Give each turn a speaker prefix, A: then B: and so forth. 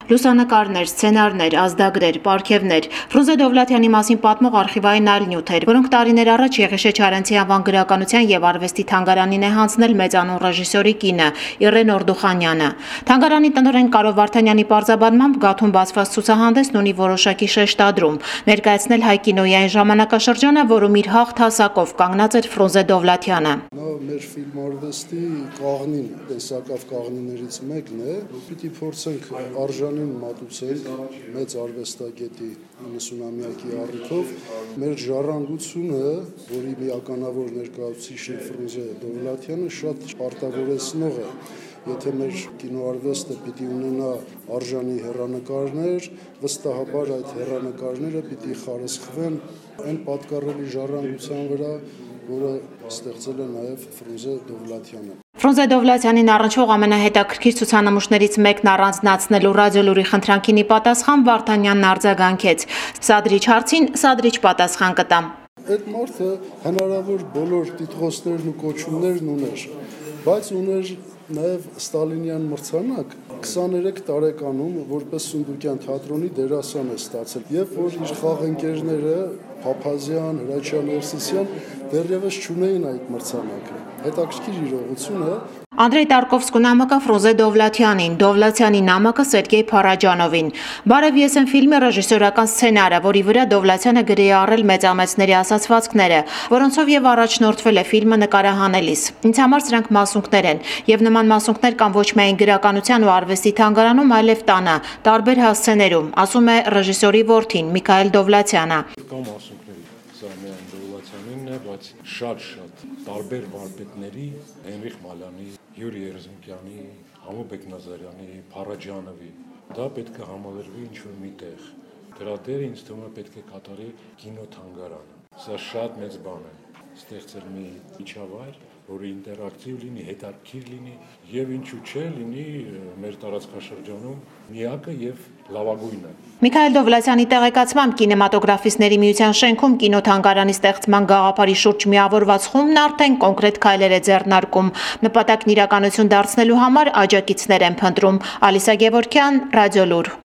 A: Լուսանկարներ, սցենարներ, ազդագրեր, պարգևներ, Ֆրունզե Դովլաթյանի մասին պատմող արխիվային այլ նյութեր, որոնք տարիներ առաջ Եղիշե Չարենցի անվան գրականության եւ արվեստի թանգարանին է հանձնել մեծանուն ռեժիսորի կինը Իրեն Օրդուխանյանը։ Թանգարանի տնօրեն Կարո Վարդանյանի պարզաբանմամբ Գաթուն բացված ցուցահանդեսն ունի որոշակի շեշտադրում, ներկայացնել հայ կինոյի այն ժամանակաշրջանը, որում իր հաղթ հասակով կանգնած էր Ֆրունզե Դովլաթյանը։
B: Նա մեր ֆիլմարվեստի կաղնին, տեսակավ կաղնիներից մեկն է, պիտի փորձենք արժանին մատուցել մեծ արվեստագետի 90-ամյակի առիթով մեր ժառանգությունը, որի միականավոր ներկայացուցիչն է Ֆրունզե Դովլաթյանը, շատ պարտավորեցնող է։ Եթե մեր կինոարվեստը պիտի ունենա արժանի հեռանկարներ, վստահաբար այդ հեռանկարները պիտի խարսխվեն այն պատկառելի ժառանգության վրա, որը ստեղծել է նաև Ֆրունզե Դովլաթյանը։
A: Ֆրունզե Դովլաթյանին առնչվող ամենահետաքրքիր ցուցանմուշներից մեկն առանձնացնելու ռադիոլուրի խնդրանքին ի պատասխան Վարդանյանն արձագանքեց. Սադրիչ հարցին սադրիչ պատասխան կտամ։
B: Այդ մարդը հնարավոր բոլոր տիտղոսներն ու կոչումներն ուներ, բայց ուներ նաև Ստալինյան մրցանակ 23 տարեկանում որպես Սունդուկյան թատրոնի դերասան է ստացել, եւ որ իր խաղընկերները Փափազյան, Հրաչյան Էրսիսյան դեռևս չունեին այդ մրցանակը։ Հետաքրքիր իրողություն է։
A: Անդրեյ Տարկովսկու նամակը Ֆրունզե Դովլաթյանին, Դովլաթյանի նամակը Սերգեյ Փարաջանովին։ Բարև ես եմ ֆիլմի ռեժիսորական սցենարը, որի վրա Դովլաթյանը գրի է առել մեծամեծների ասացվածքները, որոնցով եւ առաջնորդվել է ֆիլմը նկարահանելիս։ Ինձ համար սրանք մասունքներ են, եւ նման մասունքներ կան ոչ միայն գրականության ու արվեստի թանգարանում, այլև տանը, տարբեր հասցեներում, ասում է ռեժիսորի որդին Միքայել Դովլաթյանը։
C: Կամ մասունքների սա միայն Դովլաթյանինն է, բայց շատ տարբեր վարպետների, Հենրիխ Մալյանի, Յուրի Երզմկյանի, Համո Բեկնազարյանի, Փարաջանովի, դա պետք է համալրվի ինչ-որ մի տեղ։ Դրա դերը ինձ թվում է պետք է կատարի կինոթանգարանը։ Սա շատ մեծ բան է։ Ստեղծել մի միջավայր, որը ինտերակտիվ լինի, հետաքրքիր լինի եւ ինչու՞ չէ լինի մեր տարածքաշրջանում միակը եւ լավագույնը։
A: Միքայել Դովլաթյանի տեղեկացմամբ կինեմատոգրաֆիստների միության շենքում կինոթանգարանի ստեղծման գաղափարի շուրջ միավորված խումբն արդեն կոնկրետ քայլեր է ձեռնարկում։ Նպատակն իրականություն դարձնելու համար աջակիցներ են փնտրում։ Ալիսա Գևորգյան, Ռադիոլուր։